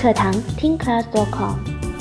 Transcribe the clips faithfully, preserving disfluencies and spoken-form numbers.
课堂 听 class dot com。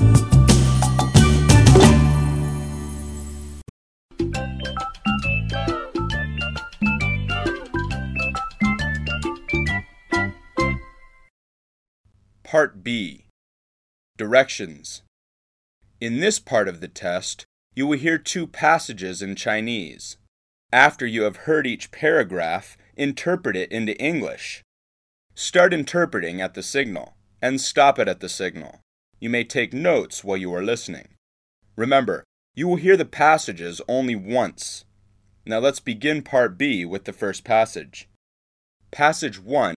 Part B. Directions. In this part of the test, you will hear two passages in Chinese. After you have heard each paragraph, interpret it into English. Start interpreting at the signal, and stop it at the signal. You may take notes while you are listening. Remember, you will hear the passages only once. Now let's begin Part B with the first passage. Passage one.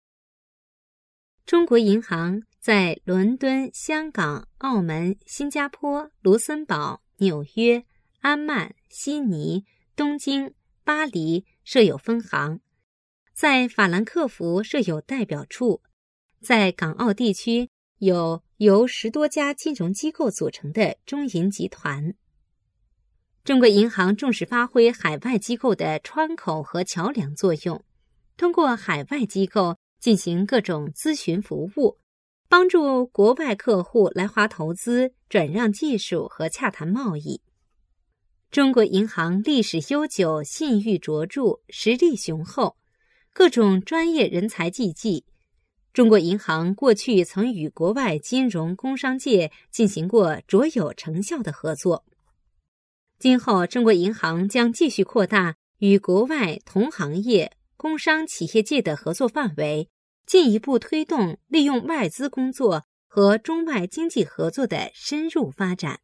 中国银行在伦敦、香港、澳门、新加坡、卢森堡、纽约、安曼、悉尼、东京、巴黎设有分行，在法兰克福设有代表处，在港澳地区有由十多家金融机构组成的中银集团。中国银行重视发挥海外机构的窗口和桥梁作用，通过海外机构进行各种咨询服务，帮助国外客户来华投资、转让技术和洽谈贸易。中国银行历史悠久，信誉卓著，实力雄厚，各种专业人才济济。中国银行过去曾与国外金融工商界进行过卓有成效的合作。今后中国银行将继续扩大与国外同行业、工商企业界的合作范围，进一步推动利用外资工作和中外经济合作的深入发展。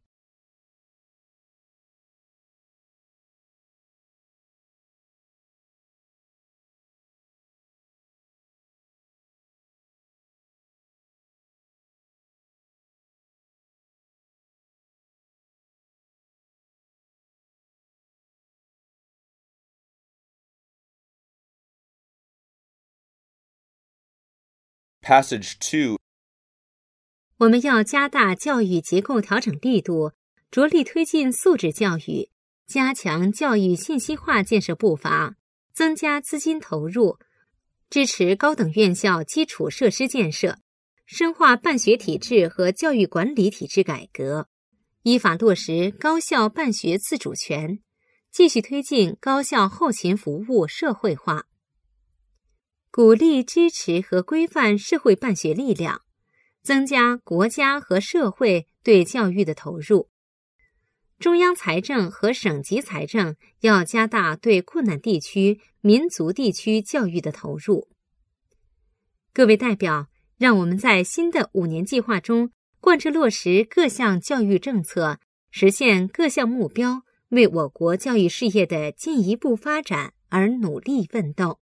Passage two. 我们要加大教育结构调整力度，着力推进素质教育，加强教育信息化建设步伐，增加资金投入，支持高等院校基础设施建设，深化办学体制和教育管理体制改革，依法落实高校办学自主权，继续推进高校后勤服务社会化，鼓励支持和规范社会办学力量，增加国家和社会对教育的投入。中央财政和省级财政要加大对困难地区、民族地区教育的投入。各位代表，让我们在新的五年计划中贯彻落实各项教育政策，实现各项目标，为我国教育事业的进一步发展而努力奋斗。